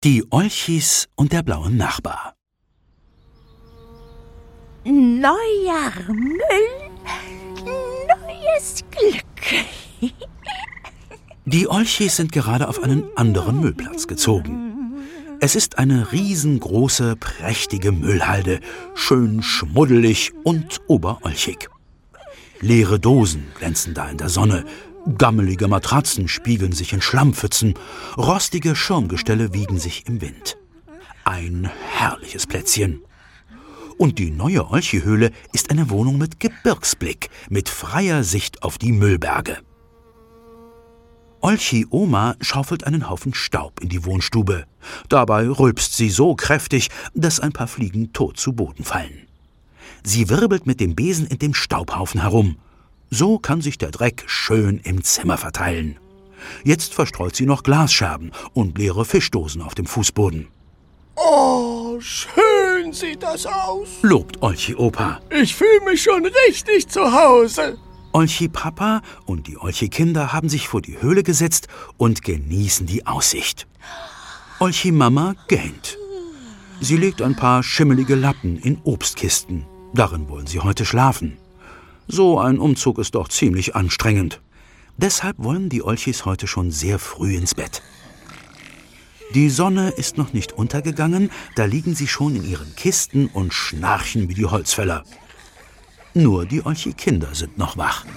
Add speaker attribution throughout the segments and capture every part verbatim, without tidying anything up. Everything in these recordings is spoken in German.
Speaker 1: Die Olchis und der blaue Nachbar.
Speaker 2: Neuer Müll, neues Glück.
Speaker 1: Die Olchis sind gerade auf einen anderen Müllplatz gezogen. Es ist eine riesengroße, prächtige Müllhalde, schön schmuddelig und oberolchig. Leere Dosen glänzen da in der Sonne, gammelige Matratzen spiegeln sich in Schlammpfützen, rostige Schirmgestelle wiegen sich im Wind. Ein herrliches Plätzchen. Und die neue Olchi-Höhle ist eine Wohnung mit Gebirgsblick, mit freier Sicht auf die Müllberge. Olchi-Oma schaufelt einen Haufen Staub in die Wohnstube. Dabei rülpst sie so kräftig, dass ein paar Fliegen tot zu Boden fallen. Sie wirbelt mit dem Besen in dem Staubhaufen herum. So kann sich der Dreck schön im Zimmer verteilen. Jetzt verstreut sie noch Glasscherben und leere Fischdosen auf dem Fußboden.
Speaker 3: Oh, schön sieht das aus,
Speaker 1: lobt Olchi-Opa.
Speaker 3: Ich fühle mich schon richtig zu Hause.
Speaker 1: Olchi-Papa und die Olchi-Kinder haben sich vor die Höhle gesetzt und genießen die Aussicht. Olchi-Mama gähnt. Sie legt ein paar schimmelige Lappen in Obstkisten. Darin wollen sie heute schlafen. So ein Umzug ist doch ziemlich anstrengend. Deshalb wollen die Olchis heute schon sehr früh ins Bett. Die Sonne ist noch nicht untergegangen, da liegen sie schon in ihren Kisten und schnarchen wie die Holzfäller. Nur die Olchi-Kinder sind noch wach.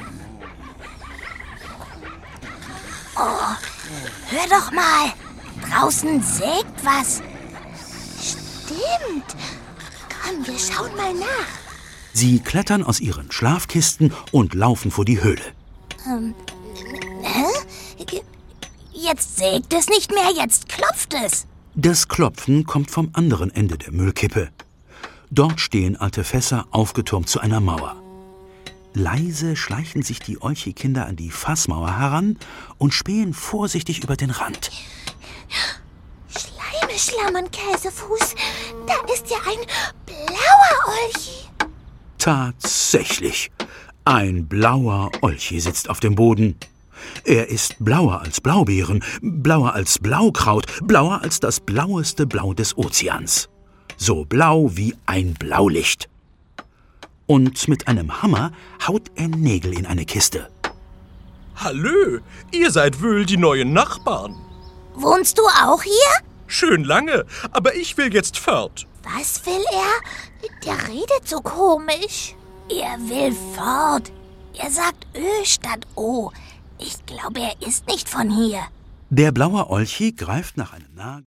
Speaker 2: Oh, hör doch mal, draußen sägt was. Stimmt. Komm, wir schauen mal nach.
Speaker 1: Sie klettern aus ihren Schlafkisten und laufen vor die Höhle.
Speaker 2: Ähm, hä? Jetzt sägt es nicht mehr, jetzt klopft es.
Speaker 1: Das Klopfen kommt vom anderen Ende der Müllkippe. Dort stehen alte Fässer aufgetürmt zu einer Mauer. Leise schleichen sich die Olchi-Kinder an die Fassmauer heran und spähen vorsichtig über den Rand.
Speaker 2: Schleime, Schlamm und Käsefuß, da ist ja ein blauer Olchi.
Speaker 1: Tatsächlich, ein blauer Olchi sitzt auf dem Boden. Er ist blauer als Blaubeeren, blauer als Blaukraut, blauer als das blaueste Blau des Ozeans. So blau wie ein Blaulicht. Und mit einem Hammer haut er Nägel in eine Kiste.
Speaker 3: Hallö, ihr seid wohl die neuen Nachbarn.
Speaker 2: Wohnst du auch hier?
Speaker 3: Schön lange, aber ich will jetzt fort.
Speaker 2: Was will er? Der redet so komisch. Er will fort. Er sagt Ö statt O. Ich glaube, er ist nicht von hier.
Speaker 1: Der blaue Olchi greift nach einem Nagel.